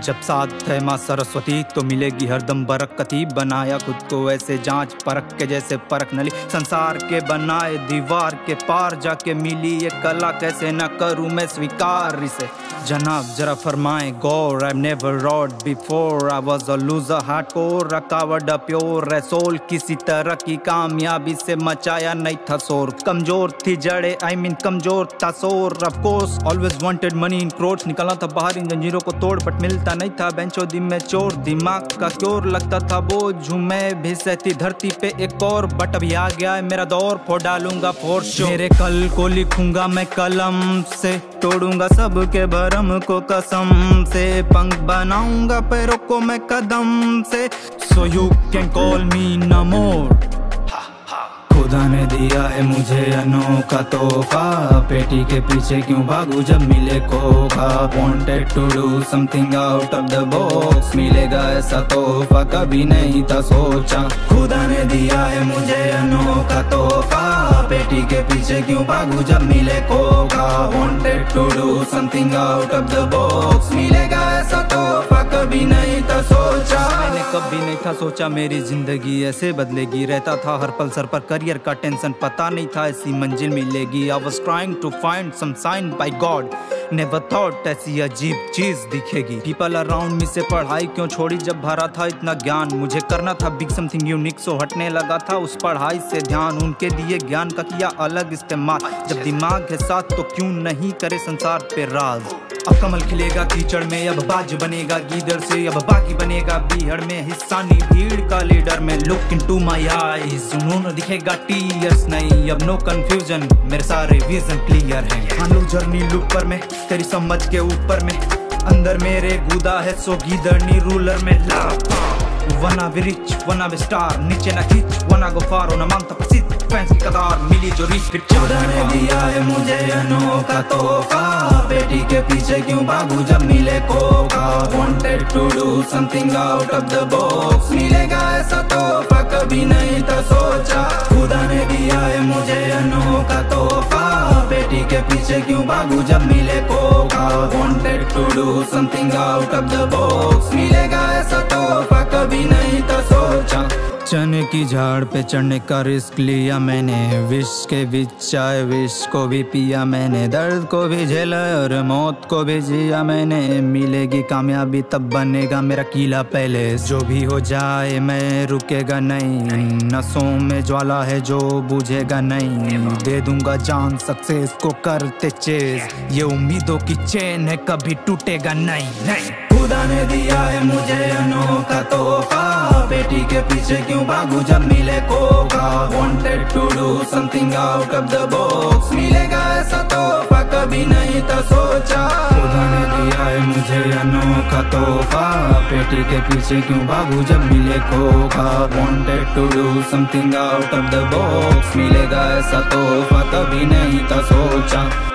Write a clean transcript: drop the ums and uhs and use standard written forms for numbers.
जब साथ है माँ सरस्वती तो मिलेगी हरदम बरकती। बनाया खुद को ऐसे जांच परख के जैसे परख नली। संसार के बनाए दीवार के पार जाके मिली ये कला, कैसे न करूँ मैं स्वीकार इसे। जनाब जरा फरमाएं गौर, I've never roared before, I was a loser hardcore, a coward a pure soul। किसी तरह की कामयाबी से मचाया नहीं था शोर। कमजोर थी जड़े I mean कमजोर था शोर। Of course always wanted money in crores, निकला था बाहर इन जंजीरों को तोड़, बट मिलता नहीं था बेंचो दिन में चोर। दिमाग का क्योर लगता था बोझ, मैं भी सहती धरती पे एक और, बट अभी आ गया है मेरा दौर, फोड़ डालूंगा फोर शो। मेरे कल को लिखूंगा मैं कलम से, तोड़ूंगा सबके भरम को कसम से, पंख बनाऊंगा पैरों को मैं कदम से। So you can call me Namor। खुदा ने दिया है मुझे अनोखा तोहफा, पेटी के पीछे क्यों भागूं जब मिले खोखा। Wanted to do something out of the box, मिलेगा ऐसा तोहफा कभी नहीं था सोचा। खुदा ने दिया है मुझे अनोखा तोहफा, पेटी के पीछे क्यों भागूं जब मिले खोखा। Wanted to do something out of the box, मिलेगा ऐसा तोहफा कभी नहीं था सोचा। मैंने कभी नहीं था सोचा मेरी जिंदगी ऐसे बदलेगी। रहता था हर पल सर पर करियर का टेंशन, पता नहीं था ऐसी मंजिल मिलेगी। I was trying to find some sign by God, never thought ऐसी अजीब चीज दिखेगी। People around me से पढ़ाई क्यों छोड़ी जब भरा था इतना ज्ञान। मुझे करना था big something unique, सो हटने लगा था उस पढ़ाई से ध्यान। उनके दिए ज्ञान का किया अलग इस्तेमाल, जब दिमाग है साथ तो क्यों नहीं करे संसार पे राज। अब कमल खिलेगा कीचड़ में, अब बाज बनेगा गीदड़ से, अब बाकी बनेगा बीहड़ में। हिस्सा नहीं भीड़ का लीडर में, लुक इनटू माय आईज, उन्होंने दिखेगा टीयर्स नहीं। अब नो कंफ्यूजन, मेरे सारे विजन क्लियर हैं। आलू जर्नी लुक पर में, तेरी समझ के ऊपर में, अंदर मेरे गुदा है सो गीदड़नी रूलर में। Wanna be rich wanna be star, नीचे ना खींच वना गो फार, ना मांगता प्रसिद्ध फैंस की कतार, मिली जो रिच फिर खुदा ने दिया है मुझे अनोखा तोहफा, पेटी के पीछे क्यों भागूं जब मिले खोखा। Wanted to do something out of the box, मिलेगा ऐसा तोहफा कभी नहीं था सोचा। खुदा ने दिया है मुझे अनोखा तोहफा, पेटी के पीछे क्यों भागूं जब मिले खोखा। Wanted to do something out of the box, मिलेगा ऐसा तोहफा कभी नहीं था सोचा। चने की झाड़ पे चढ़ने का रिस्क लिया मैंने, विष के बीच आए विष को भी पिया मैंने, दर्द को भी झेला और मौत को भी जिया मैंने। मिलेगी कामयाबी तब बनेगा मेरा किला पहले, जो भी हो जाए मैं रुकेगा नहीं। नसों में ज्वाला है जो बुझेगा नहीं, दे दूंगा जान सक्सेस को करते चेज, ये उम्मीदों की चेन है कभी टूटेगा नहीं। खुदा ने दिया है मुझे अनोखा तोहफा, पेटी के पीछे क्यों भागूं जब मिले खोखा। Wanted to do something out of the box, मिलेगा ऐसा तोहफा कभी नहीं था सोचा। खुदा ने दिया है मुझे अनोखा तोहफा, पेटी के पीछे क्यों भागूं जब मिले खोखा। Wanted to do something out of the box, मिलेगा ऐसा तोहफा कभी नहीं था सोचा।